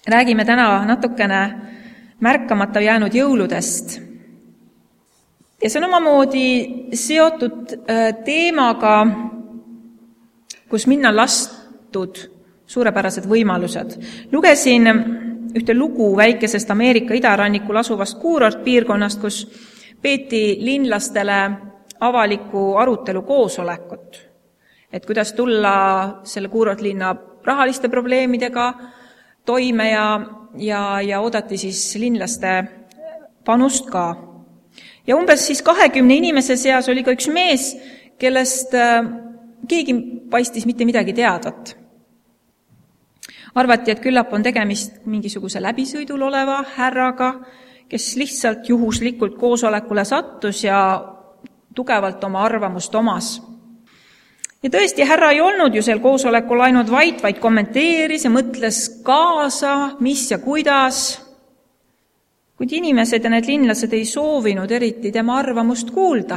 räägime täna natukene märkamata jäänud jõuludest. Ja see on omamoodi seotud teemaga, kus minna lastud suurepärased võimalused. Lugesin ühte lugu väikesest Ameerika idarannikul asuvast kuurortpiirkonnast, kus peeti linlastele avaliku arutelu koosolekut, et kuidas tulla selle kuurortlinna rahaliste probleemidega toime ja oodati siis linlaste panust ka. Ja umbes siis 20 inimese seas oli ka üks mees, kellest keegi paistis mitte midagi teadvat. Arvati, et küllap on tegemist mingisuguse läbisõidul oleva härraga, kes lihtsalt juhuslikult koosolekule sattus ja tugevalt oma arvamust omas. Ja tõesti, härra ei olnud ju sel koosolekul ainult vaid kommenteeris ja mõtles kaasa, mis ja kuidas. Kuid inimesed ja need linlased ei soovinud eriti tema arvamust kuulda.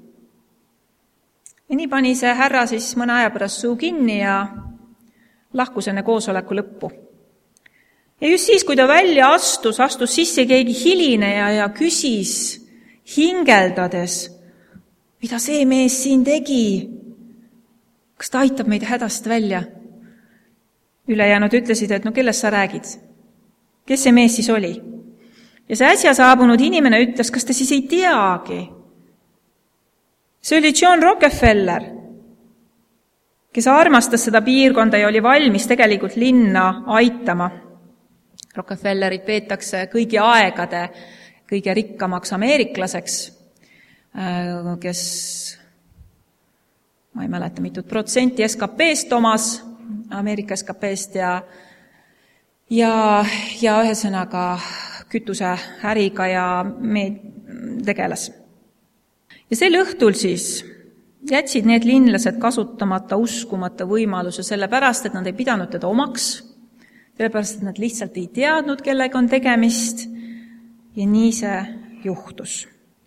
Ja nii pani see härra siis mõne aja pärast suu kinni ja lahkus enne koosoleku lõppu. Ja just siis, kui ta välja astus sisse keegi hilineja ja küsis hingeldades, mida see mees siin tegi? Kas ta aitab meid hädast välja? Ülejäänud ütlesid, et no kellest sa räägid? Kes see mees siis oli? Ja see äsja saabunud inimene ütles, kas ta siis ei teagi? See oli John Rockefeller, kes armastas seda piirkonda ja oli valmis tegelikult linna aitama. Rockefellerit peetakse kõigi aegade kõige rikkamaks ameeriklaseks, kes ma ei mäleta mitut protsenti SKP-st omas, Ameerika SKP-st ja ühesõnaga kütuseäriga ja tegeles. Ja sel õhtul siis jätsid need linlased kasutamata uskumata võimaluse sellepärast, et nad ei pidanud teda omaks, sellepärast, et nad lihtsalt ei teadnud, kellega on tegemist ja nii see juhtus.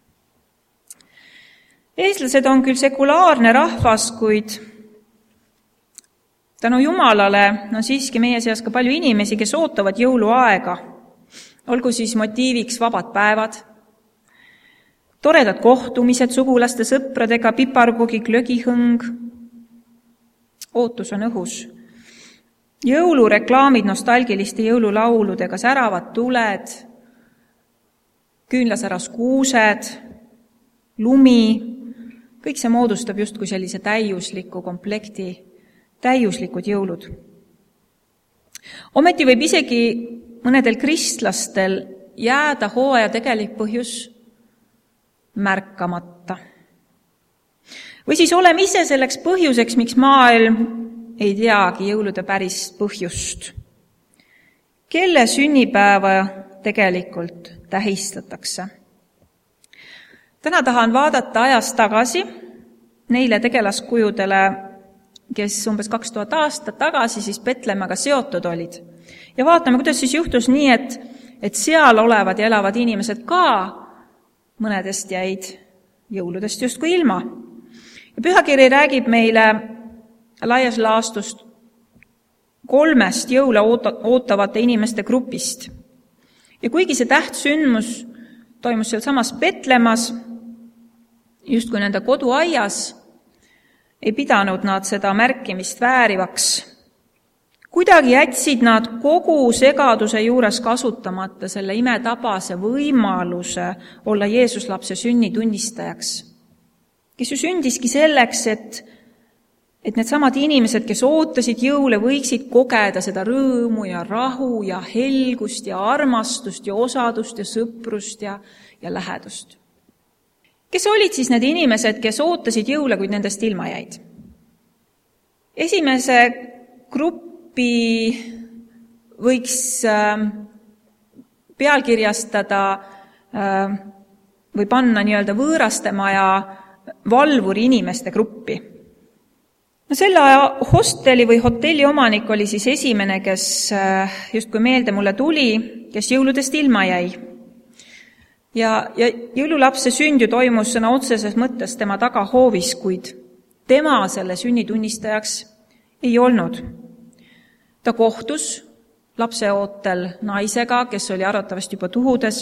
Eestlased on küll sekulaarne rahvas, kuid tänu Jumalale on siiski meie seas ka palju inimesi, kes ootavad jõuluaega. Olgu siis motiiviks vabad päevad, toredad kohtumised sugulaste sõpradega, piparkogi, glögihõng. Ootus on õhus. Jõulureklaamid nostalgiliste jõululauludega, säravad tuled, küünlasäras kuused, lumi, kõik see moodustab justkui sellise täiusliku komplekti, täiuslikud jõulud. Ometi võib isegi mõnedel kristlastel jääda hooaja tegelik põhjus märkamata. Või siis oleme ise selleks põhjuseks, miks maailm ei teagi jõulude päris põhjust. Kelle sünnipäeva tegelikult tähistatakse? Täna tahan vaadata ajas tagasi neile tegelaskujudele, kes umbes 2000 aastat tagasi siis Betlemaga seotud olid. Ja vaatame, kuidas siis juhtus nii, et seal olevad ja elavad inimesed ka mõnedest jäid jõuludest justkui ilma. Ja pühakiri räägib meile laias laastust 3 jõule ootavate inimeste grupist. Ja kuigi see tähtsündmus toimus seal samas Betlemas, justkui nende koduaias, ei pidanud nad seda märkimist väärivaks. Kuidagi jätsid nad kogu segaduse juures kasutamata selle imetabase võimaluse olla Jeesuslapse sünni tunnistajaks, kes ju sündiski selleks, et need samad inimesed, kes ootasid jõule, võiksid kogeda seda rõõmu ja rahu ja helgust ja armastust ja osadust ja sõprust ja lähedust. Kes olid siis need inimesed, kes ootasid jõule, kuid nendest ilma jäid? Esimese gruppi võiks pealkirjastada või panna nii-öelda võõrastemaja valvuri inimeste gruppi. No selle aja hosteli või hotelli omanik oli siis esimene, kes justkui meelde mulle tuli, kes jõuludest ilma jäi. Ja jõululapse sünd ju toimus sõna otseses mõttes tema tagahoovis, kuid tema selle sünnitunnistajaks ei olnud. Ta kohtus lapseootel naisega, kes oli arvatavasti juba tuhudes.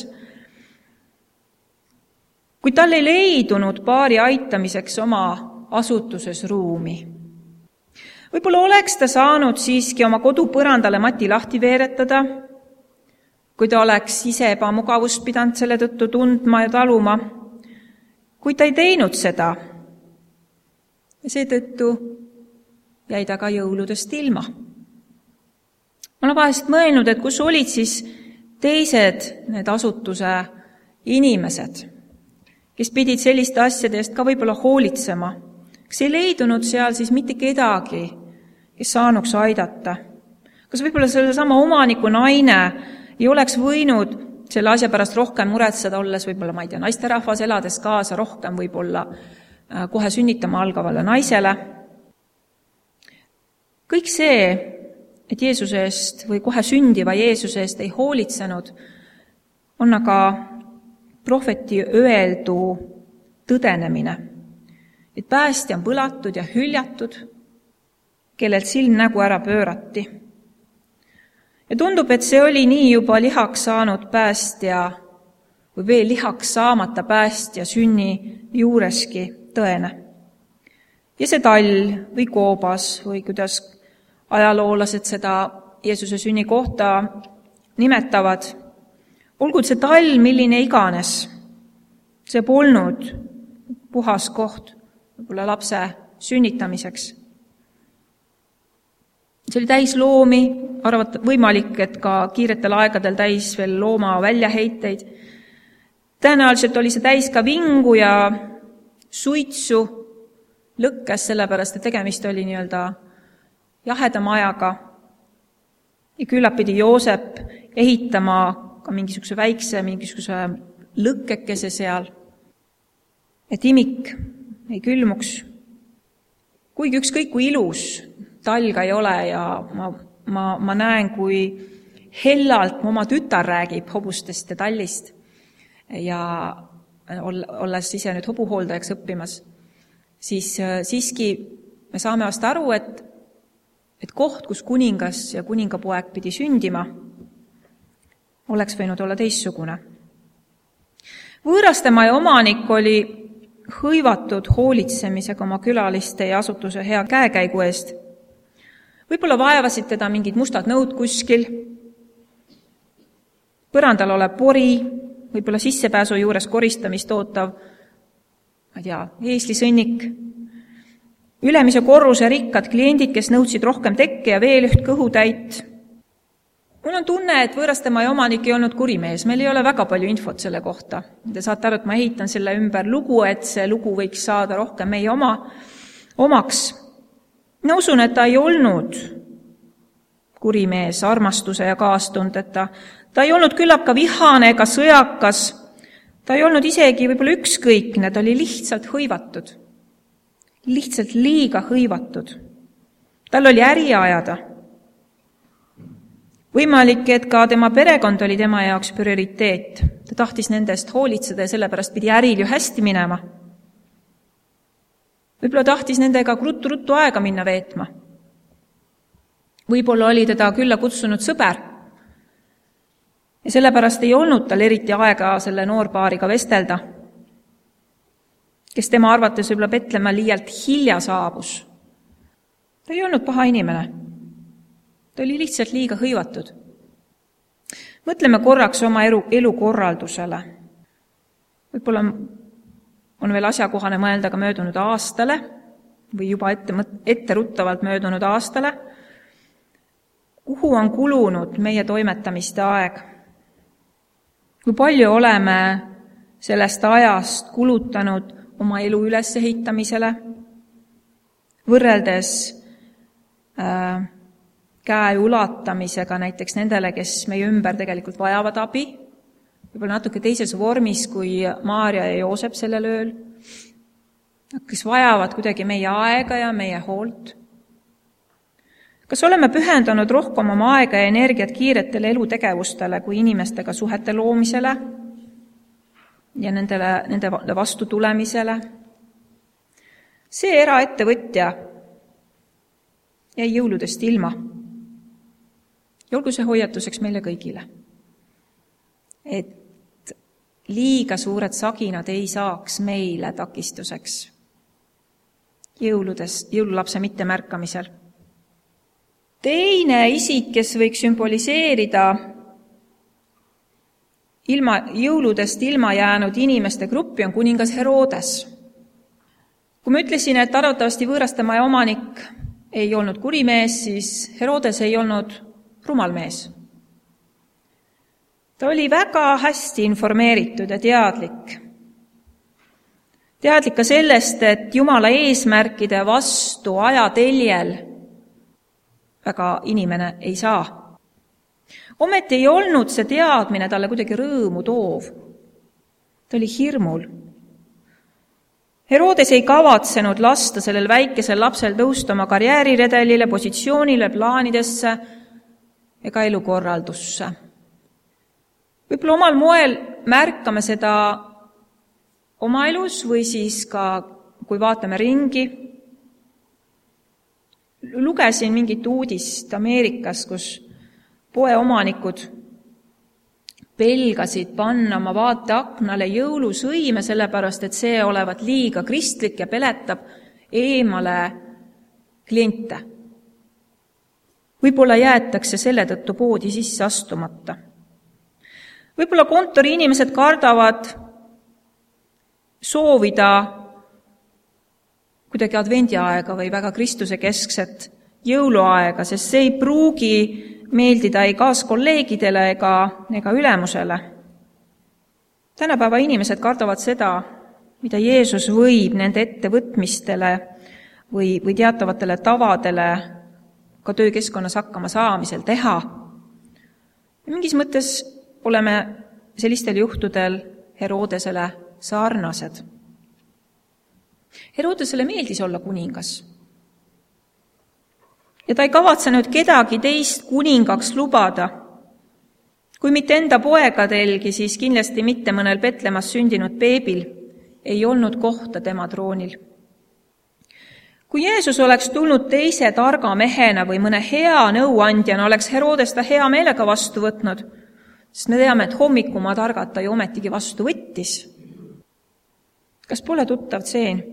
Kuid tal ei leidunud paari aitamiseks oma asutuses ruumi. Võib-olla oleks ta saanud siiski oma kodupõrandale mati lahti veeretada, kui ta oleks ise ebamugavust pidanud selle tõttu tundma ja taluma, kuid ta ei teinud seda. Ja seetõttu jäi ta ka jõuludest ilma. Ma olen vahest mõelnud, et kus olid siis teised need asutuse inimesed, kes pidid selliste asjade eest ka võib-olla hoolitsema. Kas ei leidunud seal siis mitte kedagi, kes saanuks aidata? Kas võib-olla sellesama omaniku naine ei oleks võinud selle asja pärast rohkem muretseda, olles võib-olla, ma ei tea, naisterahvas, elades kaasa rohkem võib-olla kohe sünnitama algavale naisele? Kõik see, et Jeesuse eest või kohe sündiva Jeesuse eest ei hoolitsenud, on aga prohveti öeldu tõdenemine, et päästja on põlatud ja hüljatud, kellelt silm nägu ära pöörati. Ja tundub, et see oli nii juba lihaks saanud päästja või veel lihaks saamata päästja sünni juureski tõene. Ja see tall või koobas või kuidas ajaloolased seda Jeesuse sünni kohta nimetavad, olgu see tall milline iganes, see polnud puhas koht võib-olla lapse sünnitamiseks. See oli täis loomi, võimalik, et ka kiiretel aegadel täis veel looma väljaheiteid. Tõenäoliselt oli see täis ka vingu ja suitsu, lõkkes sellepärast, et tegemist oli nii-öelda jaheda majaga. Ja küllap pidi Joosep ehitama ka mingisuguse lõkkekese seal, et imik ei külmuks. Kuigi ükskõik kui ilus talg ei ole ja ma näen, kui hellalt mu oma tütar räägib hobustest ja tallist ja olles ise nüüd hobuhooldajaks õppimas, siis siiski me saame vast aru, et koht, kus kuningas ja kuningapoeg pidi sündima, oleks võinud olla teissugune. Võõrastemaja omanik oli hõivatud hoolitsemisega oma külaliste ja asutuse hea käekäigu eest. Võib-olla vaevasid teda mingid mustad nõud kuskil, põrandal olev pori, võib-olla sissepääsu juures koristamist ootav, ma ei tea, eeslisõnnik, ülemise korruse rikkad kliendid, kes nõudsid rohkem tekke ja veel üht kõhutäit. Mul on tunne, et võõrastemaja omanik ei olnud kurimees, meil ei ole väga palju infot selle kohta. Te saate aru, et ma ehitan selle ümber lugu, et see lugu võiks saada rohkem meie omaks. Ma usun, et ta ei olnud kurimees armastuse ja kaastundeta. Ta ei olnud küllap ka vihane ega sõjakas. Ta ei olnud isegi võib-olla ükskõikne, ta oli lihtsalt hõivatud. Lihtsalt liiga hõivatud. Tal oli äri ajada. Võimalik, et ka tema perekond oli tema jaoks prioriteet. Ta tahtis nendest hoolitseda ja sellepärast pidi äril ju hästi minema. Võib-olla tahtis nendega ruttu aega minna veetma. Võib-olla oli teda külla kutsunud sõber. Ja sellepärast ei olnud tal eriti aega selle noorpaariga vestelda, kes tema arvates võib-olla Betlemäe liialt hilja saabus. Ta ei olnud paha inimene. Ta oli lihtsalt liiga hõivatud. Mõtleme korraks oma elukorraldusele. Võib-olla on veel asjakohane mõelda ka möödunud aastale või juba etteruttavalt möödunud aastale, kuhu on kulunud meie toimetamiste aeg. Kui palju oleme sellest ajast kulutanud oma elu ülesehitamisele, võrreldes käe ulatamisega näiteks nendele, kes meie ümber tegelikult vajavad abi, võib-olla natuke teises vormis kui Maarja ja Joosep sellel ööl, kes vajavad kuidagi meie aega ja meie hoolt. Kas oleme pühendanud rohkem oma aega ja energiat kiiretele elutegevustele kui inimestega suhete loomisele ja nende vastu tulemisele? See eraettevõtja jäi jõuludest ilma. Ja olgu see hoiatuseks meile kõigile, et liiga suured saginad ei saaks meile takistuseks jõululapse mittemärkamisel. Teine isik, kes võiks sümboliseerida jõuludest ilma jäänud inimeste gruppi, on kuningas Herodes. Kui ma ütlesin, et arvatavasti võõrastamaja omanik ei olnud kurimees, siis Herodes ei olnud rumal mees. Ta oli väga hästi informeeritud ja teadlik. Teadlik ka sellest, et Jumala eesmärkide vastu ajateljel väga inimene ei saa. Ometi ei olnud see teadmine talle kuidagi rõõmu toov. Ta oli hirmul. Herodes ei kavatsenud lasta sellel väikesel lapsel tõusta oma karjääriredelile, positsioonile, plaanidesse ega elukorraldusse. Võib-olla omal moel märkame seda oma elus või siis ka, kui vaatame ringi. Lugesin mingit uudist Ameerikas, kus poeomanikud pelgasid panna oma vaateaknale jõulusõime, sellepärast et see olevat liiga kristlik ja peletab eemale kliente. Võib-olla jäetakse selle tõttu poodi sisse astumata. Võib-olla kontori inimesed kardavad soovida kuidagi advendiaega või väga Kristuse keskset jõuluaega, sest see ei pruugi meeldida ei kaaskolleegidele ega ülemusele. Tänapäeva inimesed kardavad seda, mida Jeesus võib nende ettevõtmistele või teatavatele tavadele ka töökeskkonnas hakkama saamisel teha. Ja mingis mõttes oleme sellistel juhtudel Herodesele sarnased. Herodesele meeldis olla kuningas. Ja ta ei kavatsenud kedagi teist kuningaks lubada. Kui mitte enda poegadelgi, siis kindlasti mitte mõnel Betlemas sündinud beebil ei olnud kohta tema troonil. Kui Jeesus oleks tulnud teise targa mehena või mõne hea nõuandjana, oleks Herodes ta hea meelega vastu võtnud, sest me teame, et hommikumaa targad ta ju ometigi vastu võttis. Kas pole tuttav tseen?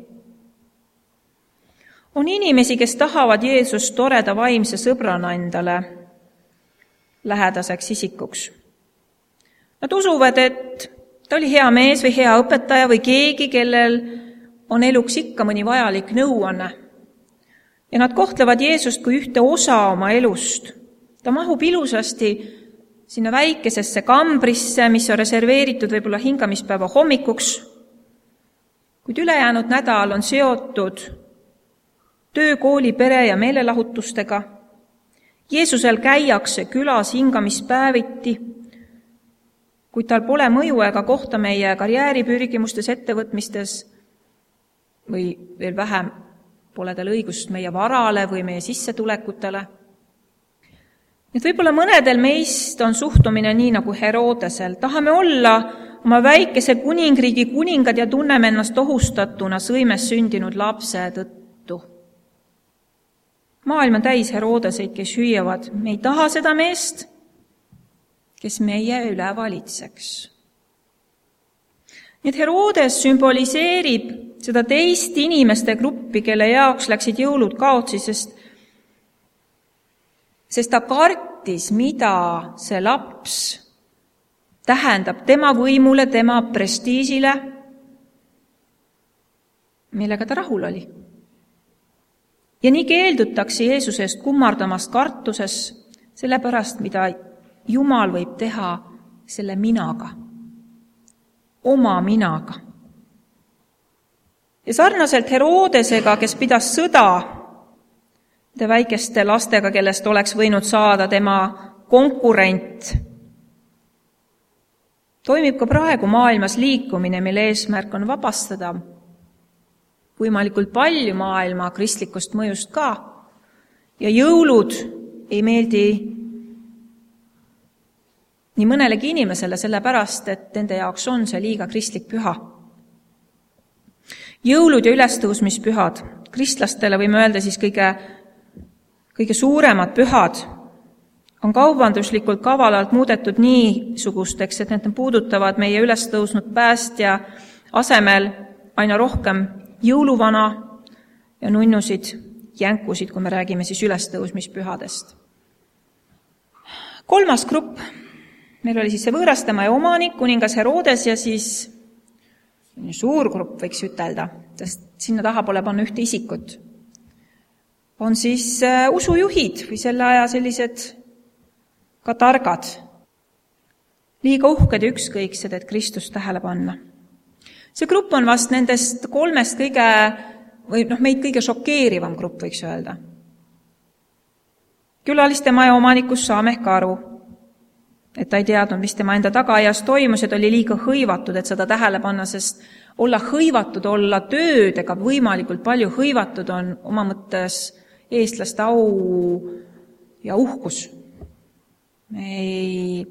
On inimesi, kes tahavad Jeesust toreda vaimse sõbrana endale lähedaseks isikuks. Nad usuvad, et ta oli hea mees või hea õpetaja või keegi, kellel on eluks ikka mõni vajalik nõuanne. Ja nad kohtlevad Jeesust kui ühte osa oma elust. Ta mahub ilusasti sinna väikesesse kambrisse, mis on reserveeritud võib-olla hingamispäeva hommikuks, kuid ülejäänud nädal on seotud töö, kooli, pere ja meelelahutustega. Jeesusel käiakse külas hingamispäeviti, kuid tal pole mõju ega kohta meie karjääripürgimustes, ettevõtmistes või veel vähem pole tal õigust meie varale või meie sissetulekutele. Et võib-olla mõnedel meist on suhtumine nii nagu Herodesel. Tahame olla oma väikese kuningriigi kuningad ja tunneme ennast ohustatuna sõimes sündinud lapse tõttu. Maailm on täis Herodeseid, kes hüüavad, me ei taha seda meest, kes meie üle valitseks. Nii et Herodes sümboliseerib seda teist inimeste gruppi, kelle jaoks läksid jõulud kaotsi, sest ta kartis, mida see laps tähendab tema võimule, tema prestiižile, millega ta rahul oli. Ja nii keeldutakse Jeesuse eest kummardamast kartuses sellepärast, mida Jumal võib teha selle minaga, oma minaga. Ja sarnaselt Herodesega, kes pidas sõda nende väikeste lastega, kellest oleks võinud saada tema konkurent, toimib ka praegu maailmas liikumine, mille eesmärk on vabastada võimalikult palju maailma kristlikust mõjust ka. Ja jõulud ei meeldi nii mõnelegi inimesele, sellepärast, et nende jaoks on see liiga kristlik püha. Jõulud ja on kaubanduslikult kavalalt muudetud niisugusteks, et need puudutavad meie üles tõusnud päästja asemel aina rohkem jõuluvana ja nunnusid, jänkusid, kui me räägime siis ülestõusmispühadest. 3. grupp. Meil oli siis see võõrastamaja omanik, kuningas Herodes ja siis suur grupp, võiks ütelda, sest sinna taha pole panna ühte isikut. On siis usujuhid või selle aja sellised ka targad, liiga uhked ja ükskõiksed, et Kristust tähele panna. See grupp on vast nendest 3 meid kõige šokeerivam grupp, võiks öelda. Külaliste maja omanikust saame ehk aru, et ta ei teadnud, mis tema enda tagaaias toimus, et oli liiga hõivatud, et seda tähele panna, sest olla hõivatud, olla töödega võimalikult palju hõivatud on oma mõttes eestlaste au ja uhkus. Me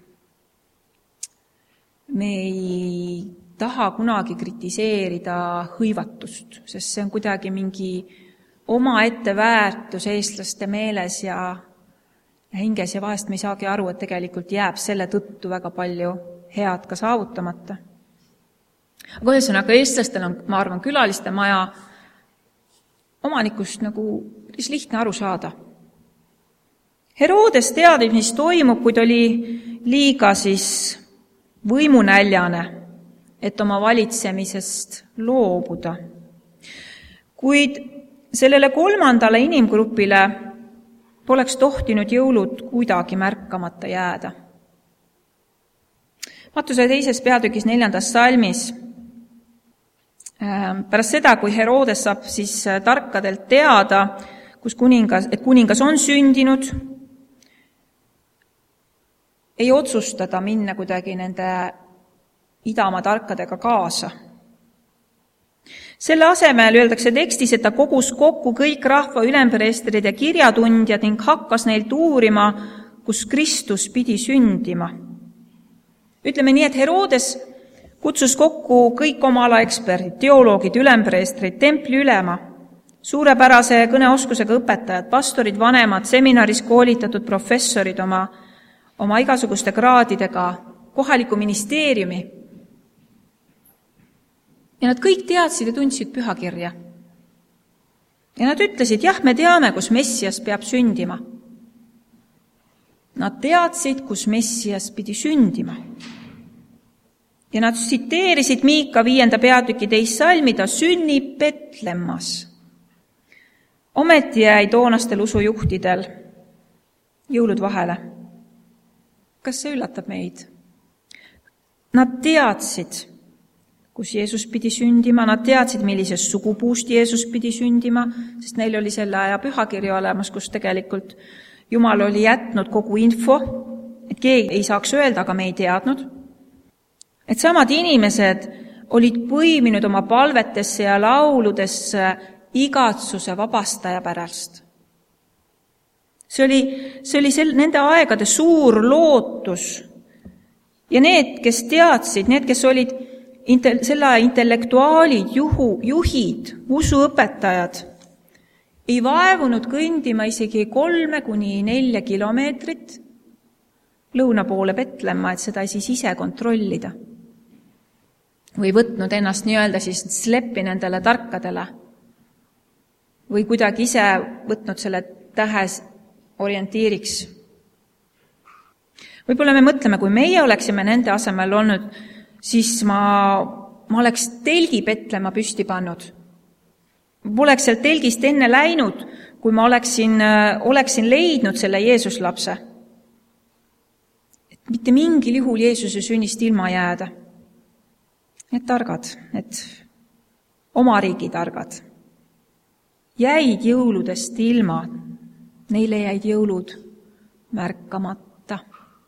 ei taha kunagi kritiseerida hõivatust, sest see on kuidagi mingi omaette väärtus eestlaste meeles ja hinges ja vahest me ei saagi aru, et tegelikult jääb selle tõttu väga palju head ka saavutamata. Aga ühesõnaga, eestlastel on, ma arvan, külaliste maja omanikust päris lihtne aru saada. Herodes teadis, mis toimub, kuid oli liiga siis võimunäljane, et oma valitsemisest loobuda. Kuid sellele 3. inimgrupile poleks tohtinud jõulud kuidagi märkamata jääda. Mattuse 2. peatükis 4. salmis pärast seda, kui Herodes saab siis tarkadelt teada, et kuningas on sündinud, ei otsustada minna kuidagi nende idamaa tarkadega kaasa. Selle asemel öeldakse tekstis, et ta kogus kokku kõik rahva ülempreestrid ja kirjatundjad ning hakkas neilt uurima, kus Kristus pidi sündima. Ütleme nii, et Herodes kutsus kokku kõik oma ala eksperdid, teoloogid, ülempreestrid, templi ülema, suurepärase kõneoskusega õpetajad, pastorid, vanemad, seminaris koolitatud professorid oma igasuguste kraadidega, kohaliku ministeeriumi. Ja nad kõik teadsid ja tundsid pühakirja. Ja nad ütlesid, jah, me teame, kus Messias peab sündima. Nad teadsid, kus Messias pidi sündima. Ja nad tsiteerisid Miika 5. peatüki 2. salmi, ta sünnib Betlemmas. Ometi jäi toonastel usujuhtidel jõulud vahele. Kas see üllatab meid? Nad teadsid, kus Jeesus pidi sündima, nad teadsid, millisest sugupuust Jeesus pidi sündima, sest neil oli selle aja pühakiri olemas, kus tegelikult Jumal oli jätnud kogu info, et keegi ei saaks öelda, aga me ei teadnud. Et samad inimesed olid põiminud oma palvetesse ja lauludesse igatsuse vabastaja pärast. See oli nende aegade suur lootus. Ja need, kes teadsid, need, kes olid selle aja intellektuaalid, juhid, usuõpetajad, ei vaevunud kõndima isegi 3-4 kilomeetrit lõuna poole Betlemma, et seda siis ise kontrollida. Või võtnud ennast nii-öelda siis sleppi nendele tarkadele. Või kuidagi ise võtnud selle tähes orientiiriks. Võib-olla me mõtleme, kui meie oleksime nende asemel olnud, siis ma oleks telgi Betlemma püsti pannud. Poleks sealt telgist enne läinud, kui ma oleksin leidnud selle Jeesuslapse. Et mitte mingil juhul Jeesuse sünnist ilma jääda. Need targad, need oma riigi targad, jäid jõuludest ilma. Neile jäid jõulud märkamata.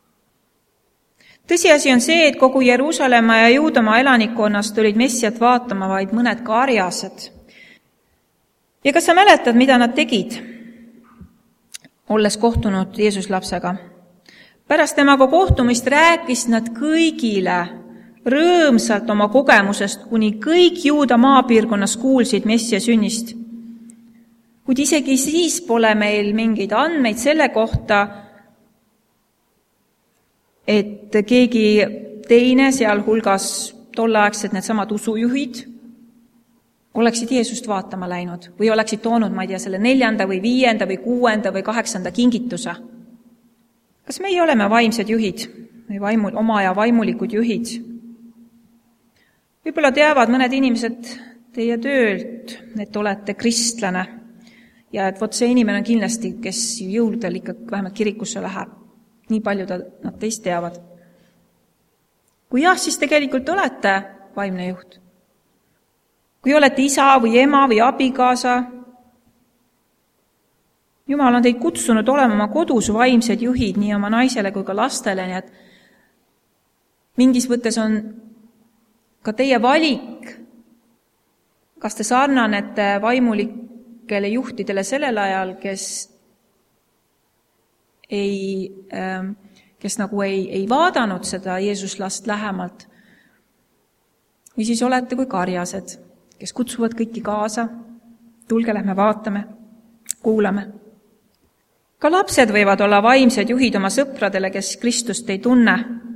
Tõsiasi on see, et kogu Jeruusalemma ja Juudamaa elanikkonnast olid Messiat vaatama vaid mõned karjased. Ja kas sa mäletad, mida nad tegid, olles kohtunud Jeesuslapsega? Pärast temaga kohtumist rääkis nad kõigile rõõmsalt oma kogemusest, kuni kõik Juuda maapiirkonnas kuulsid Messia sünnist. Kuid isegi siis pole meil mingeid andmeid selle kohta, et keegi teine, sealhulgas tolleaegsed needsamad usujuhid, oleksid Jeesust vaatama läinud või oleksid toonud, ma ei tea, selle 4. või 5. või 6. või 8. kingituse. Kas meie oleme vaimsed juhid või oma ja vaimulikud juhid? Võib-olla teavad mõned inimesed teie töölt, et olete kristlane ja et see inimene on kindlasti, kes jõuludel ikka vähemalt kirikusse läheb. Nii palju nad teist teavad. Kui jah, siis tegelikult olete vaimne juht. Kui olete isa või ema või abikaasa, Jumal on teid kutsunud olema oma kodus vaimsed juhid nii oma naisele kui ka lastele, nii et mingis võttes on ka teie valik, kas te sarnanete vaimulikele juhtidele sellel ajal, kes nagu ei vaadanud seda Jeesuslast lähemalt, või siis olete kui karjased, kes kutsuvad kõiki kaasa, tulge, lähme vaatame, kuulame. Ka lapsed võivad olla vaimsed juhid oma sõpradele, kes Kristust ei tunne.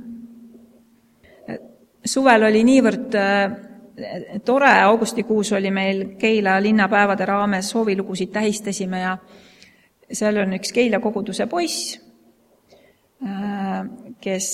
Suvel oli niivõrd tore, augustikuus oli meil Keila linnapäevade raames soovilugusid tähistasime ja seal on üks Keila koguduse poiss, kes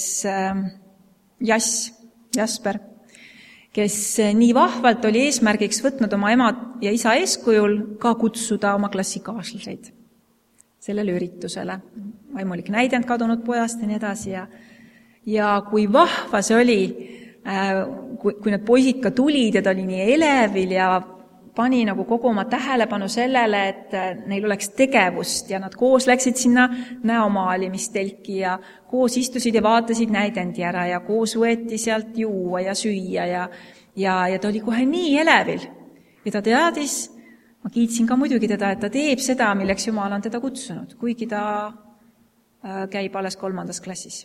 Jasper, kes nii vahvalt oli eesmärgiks võtnud oma ema ja isa eeskujul ka kutsuda oma klassikaaslaseid sellele üritusele. Vaimulik näidend kadunud pojast ja nii edasi. Ja kui vahva see oli, kui need poisid ka tulid ja ta oli nii elevil ja pani nagu kogu oma tähelepanu sellele, et neil oleks tegevust ja nad koos läksid sinna näomaalimistelki ja koos istusid ja vaatasid näidendi ära ja koos võeti sealt juua ja süüa ja ta oli kohe nii elevil. Ja ta teadis, ma kiitsin ka muidugi teda, et ta teeb seda, milleks Jumal on teda kutsunud, kuigi ta käib alles 3. klassis.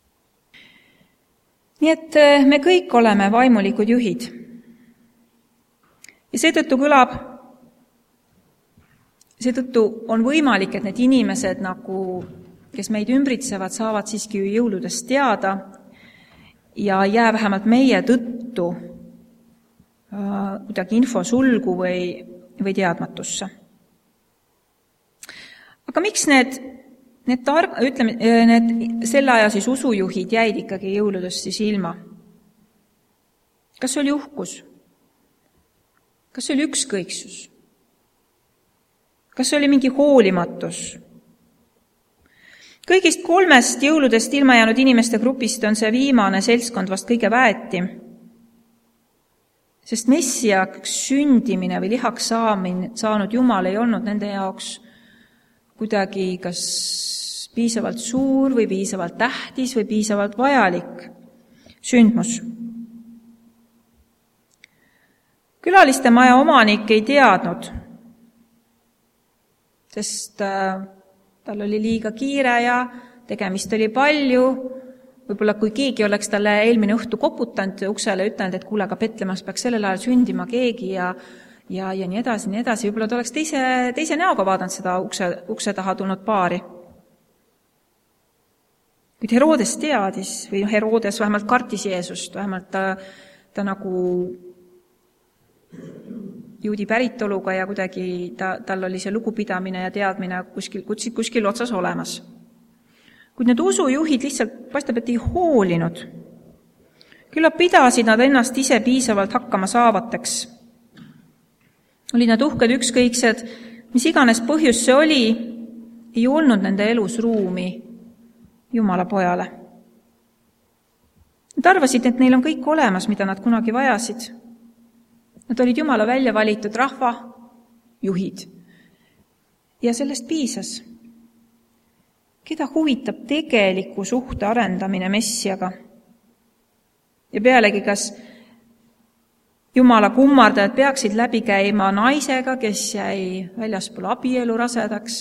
Nii et me kõik oleme vaimulikud juhid. Ja seetõttu on võimalik, et need inimesed, kes meid ümbritsevad, saavad siiski jõuludest teada ja jää vähemalt meie tõttu kuidagi infosulgu või teadmatusse. Aga miks need selle aja siis usujuhid jäid ikkagi jõuludest siis ilma? Kas see oli uhkus? Kas see oli ükskõiksus? Kas see oli mingi hoolimatus? Kõigist 3 jõuludest ilma jäänud inimeste grupist on see viimane seltskond vast kõige väetim, sest messiaks sündimine või lihaks saanud Jumal ei olnud nende jaoks kuidagi kas piisavalt suur või piisavalt tähtis või piisavalt vajalik sündmus. Külaliste maja omanik ei teadnud, sest tal oli liiga kiire ja tegemist oli palju. Võib-olla kui keegi oleks talle eelmine õhtu koputanud uksele, ütelnud, et kuule, aga Petlemas peaks sellel ajal sündima keegi ja nii edasi, nii edasi. Võib-olla ta oleks teise näoga vaadanud seda ukse taha tulnud paari. Kuid Herodes teadis, või Herodes vähemalt kartis Jeesust, vähemalt ta nagu juudi päritoluga ja kuidagi tal oli see lugupidamine ja teadmine kuskil otsas olemas. Kuid need usujuhid lihtsalt paistab, et ei hoolinud. Küllap pidasid nad ennast ise piisavalt hakkama saavateks. Olid nad uhked ükskõiksed, mis iganes põhjus see oli, ei olnud nende elus ruumi Jumala pojale. Nad arvasid, et neil on kõik olemas, mida nad kunagi vajasid. Nad olid Jumala välja valitud rahva juhid. Ja sellest piisas. Keda huvitab tegeliku suhte arendamine Messiaga? Ja pealegi, kas Jumala kummardajad peaksid läbi käima naisega, kes jäi väljaspool abielu rasedaks?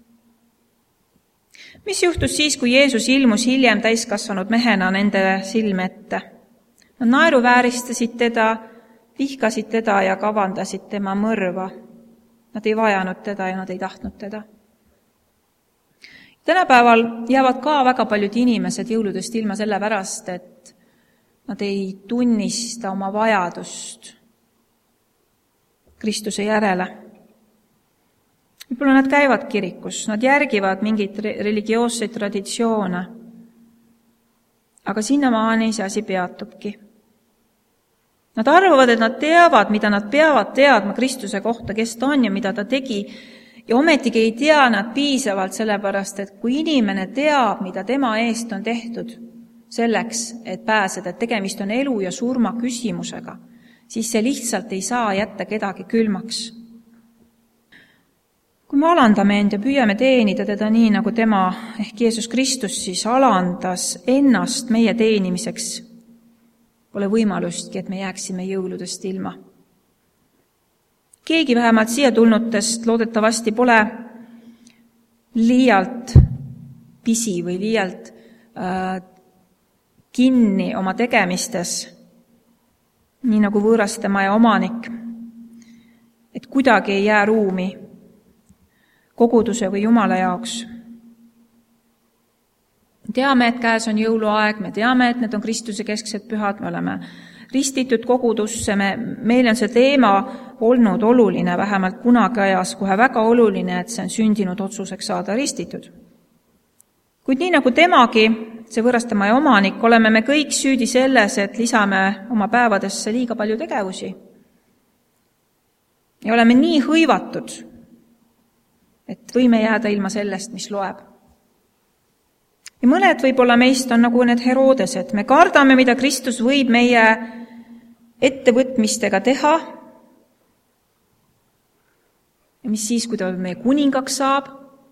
Mis juhtus siis, kui Jeesus ilmus hiljem täiskasvanud mehena nende silme ette? Nad naeruvääristasid teda, vihkasid teda ja kavandasid tema mõrva. Nad ei vajanud teda ja nad ei tahtnud teda. Tänapäeval jäävad ka väga paljud inimesed jõuludest ilma sellepärast, et nad ei tunnista oma vajadust Kristuse järele. Võib-olla nad käivad kirikus, nad järgivad mingeid religioosseid traditsioone, aga sinnamaani see asi peatubki. Nad arvavad, et nad teavad, mida nad peavad teadma Kristuse kohta, kes ta on ja mida ta tegi, ja ometigi ei tea nad piisavalt sellepärast, et kui inimene teab, mida tema eest on tehtud selleks, et pääseda, et tegemist on elu ja surma küsimusega, siis see lihtsalt ei saa jätta kedagi külmaks. Kui me alandame end ja püüame teenida teda nii, nagu tema ehk Jeesus Kristus siis alandas ennast meie teenimiseks, pole võimalustki, et me jääksime jõuludest ilma. Keegi vähemalt siia tulnutest loodetavasti pole liialt pisi või liialt kinni oma tegemistes, nii nagu võõraste maja omanik, et kuidagi ei jää ruumi koguduse või Jumala jaoks. Teame, et käes on jõuluaeg, me teame, et need on Kristuse kesksed pühad, me oleme ristitud kogudusse, meil on see teema olnud oluline, vähemalt kunagi ajas kohe väga oluline, et see on sündinud otsuseks saada ristitud. Kuid nii nagu temagi, see võõrastemaja omanik, oleme me kõik süüdi selles, et lisame oma päevadesse liiga palju tegevusi. Ja oleme nii hõivatud, et võime jääda ilma sellest, mis loeb. Ja mõned võib-olla meist on nagu need Herodesed. Me kardame, mida Kristus võib meie ettevõtmistega teha. Ja mis siis, kui ta meie kuningaks saab?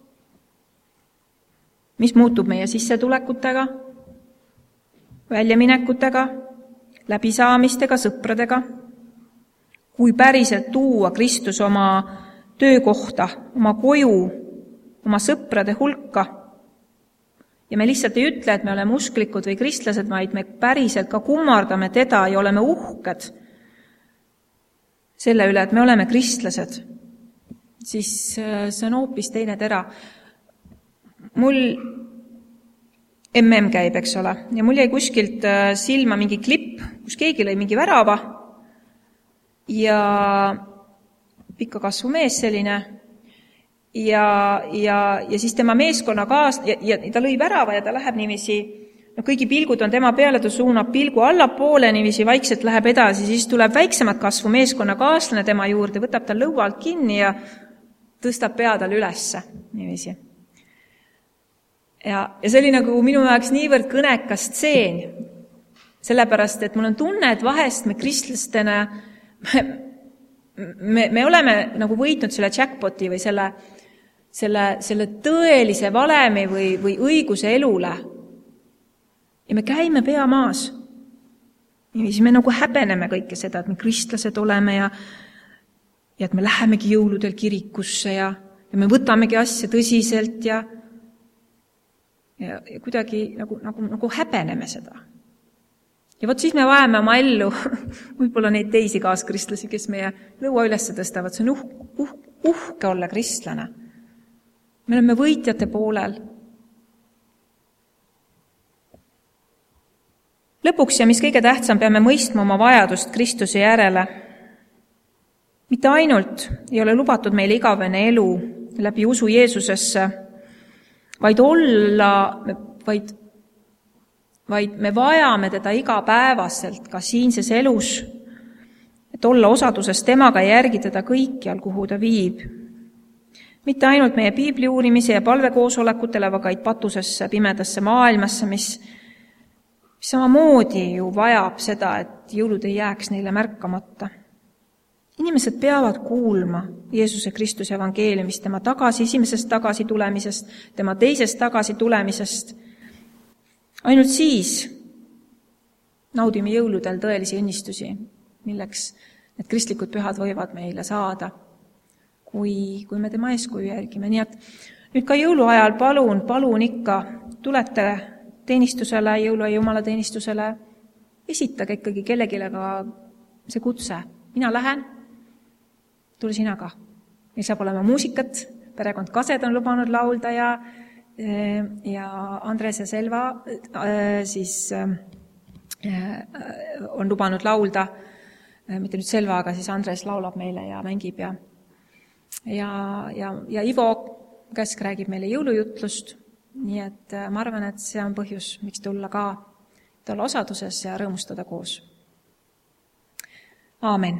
Mis muutub meie sissetulekutega, väljaminekutega, läbisaamistega, sõpradega? Kui päriselt tuua Kristus oma töökohta, oma koju, oma sõprade hulka. Ja me lihtsalt ei ütle, et me oleme usklikud või kristlased, vaid me päriselt ka kummardame teda ja oleme uhked selle üle, et me oleme kristlased. Siis see on hoopis teine tera. Mul käib, eks ole, ja mul jäi kuskilt silma mingi klipp, kus keegi lõi mingi värava ja pikka kasvu mees selline ja siis tema meeskonna ja ta lõi värava ja ta läheb niiviisi, kõigi pilgud on tema peale, ta suunab pilgu allapoole, niiviisi vaikselt läheb edasi, siis tuleb väiksemat kasvu meeskonna kaaslane tema juurde, võtab tal lõua alt kinni ja tõstab pea tal ülesse niiviisi. Ja see oli nagu minu jaoks niivõrd kõnekas stseen, sellepärast, et mul on tunne, et vahest me kristlastena me oleme nagu võitnud selle jackpoti või selle tõelise valemi või õiguse elule. Ja me käime pea maas. Ja siis me nagu häbeneme kõike seda, et me kristlased oleme ja et me lähemegi jõuludel kirikusse ja me võtamegi asja tõsiselt ja kuidagi nagu häbeneme seda. Ja vot siis me vajame oma ellu võib-olla neid teisi kaaskristlasi, kes meie lõua üles tõstavad. See on uhke olla kristlane. Me oleme võitjate poolel. Lõpuks ja mis kõige tähtsam, peame mõistma oma vajadust Kristuse järele. Mitte ainult ei ole lubatud meile igavene elu läbi usu Jeesusesse, vaid me vajame teda igapäevaselt ka siinses elus, et olla osaduses temaga ja järgida kõikjal, kuhu ta viib. Mitte ainult meie piibli uurimise ja palvekoosolekutele, vaid patusesse, pimedasse maailmasse, mis samamoodi ju vajab seda, et jõulud ei jääks neile märkamata. Inimesed peavad kuulma Jeesuse Kristuse evangeeliumist, tema esimesest tagasitulemisest, tema teisest tagasitulemisest. Ainult siis naudime jõuludel tõelisi õnnistusi, milleks need kristlikud pühad võivad meile saada, kui me tema eeskuju järgime. Nii et nüüd ka jõuluajal palun ikka tulete teenistusele, jõulu- ja jumala teenistusele, esitage ikkagi kellegile ka see kutse. Mina lähen, tule sina ka. Meil saab olema muusikat, perekond Kased on lubanud laulda ja ja Andres ja Selva siis on lubanud laulda, mitte nüüd Selva, aga siis Andres laulab meile ja mängib ja Ivo Käsk räägib meile jõulujutlust, nii et ma arvan, et see on põhjus, miks tulla ka olla osaduses ja rõõmustada koos. Aamen.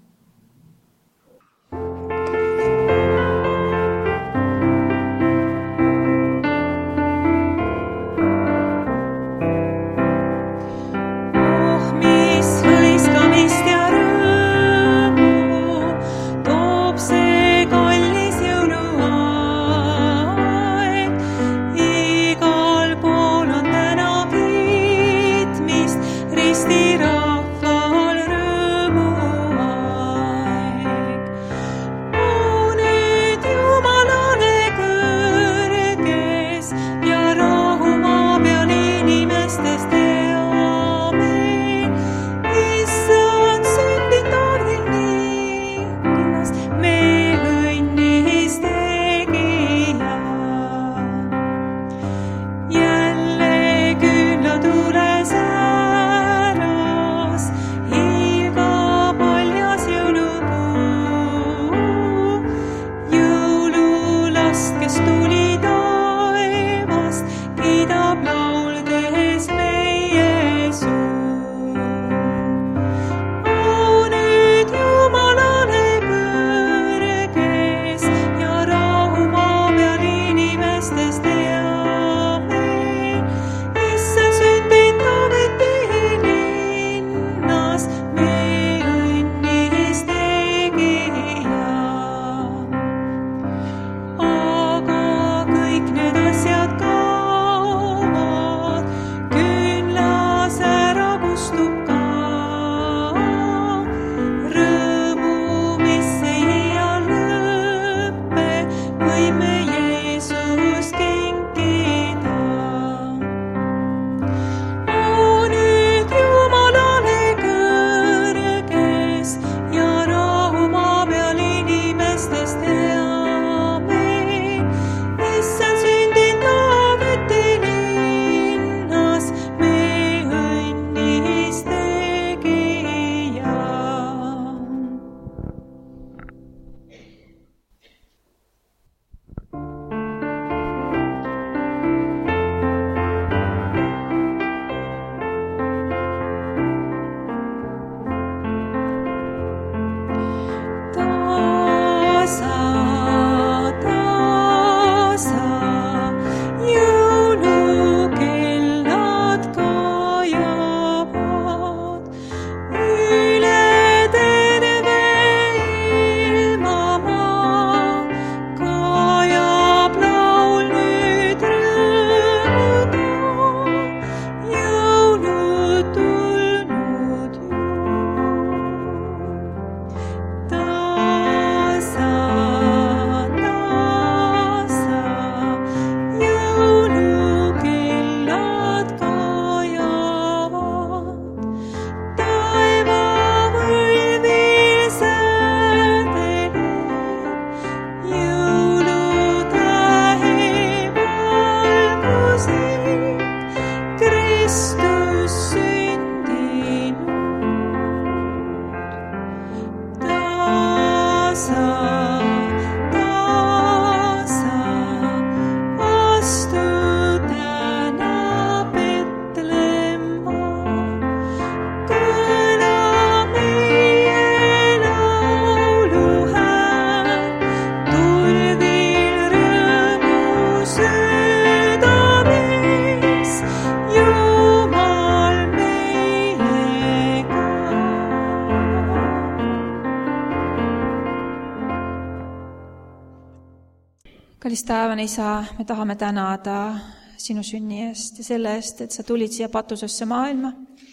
Kallis taevane Isa, me tahame tänada sinu sünni eest ja selle eest, et sa tulid siia patusesse maailma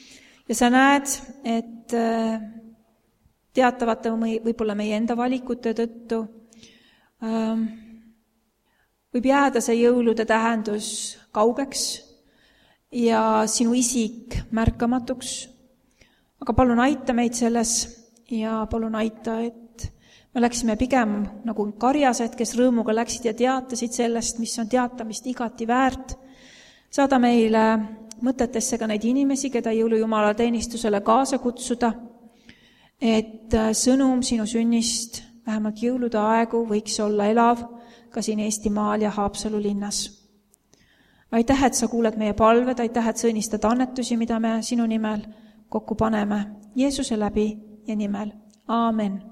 ja sa näed, et teatavate võib-olla meie enda valikute tõttu võib jääda see jõulude tähendus kaugeks ja sinu isik märkamatuks. Aga palun aita meid selles ja palun aita, et Me läksime pigem nagu karjased, kes rõõmuga läksid ja teatasid sellest, mis on teatamist igati väärt. Saada meile mõtetesse ka neid inimesi, keda jõulujumala teenistusele kaasa kutsuda, et sõnum sinu sünnist vähemalt jõulude aegu võiks olla elav ka siin Eestimaal ja Haapsalu linnas. Aitäh, et sa kuuled meie palved, aitäh, et sa õnnistad annetusi, mida me sinu nimel kokku paneme. Jeesuse läbi ja nimel. Aamen.